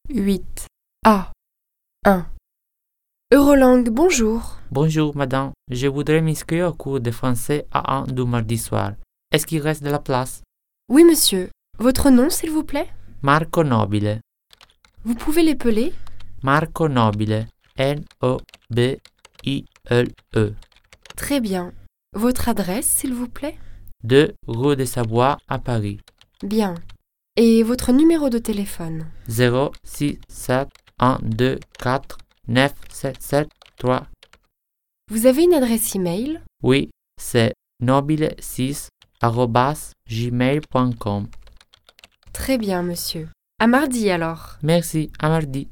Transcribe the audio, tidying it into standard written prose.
8. A. 1. Eurolangue, bonjour. Bonjour madame, je voudrais m'inscrire au cours de français A1 du mardi soir. Est-ce qu'il reste de la place? Oui, monsieur. Votre nom, s'il vous plaît? Marco Nobile. Vous pouvez l'épeler? Marco Nobile. N-O-B-I-L-E. Très bien. Votre adresse, s'il vous plaît? 2 rue de Savoie à Paris. Bien. Et votre numéro de téléphone? 067 124 9773. Vous avez une adresse email? Oui, c'est nobile6@gmail.com. Très bien, monsieur. À mardi alors. Merci, à mardi.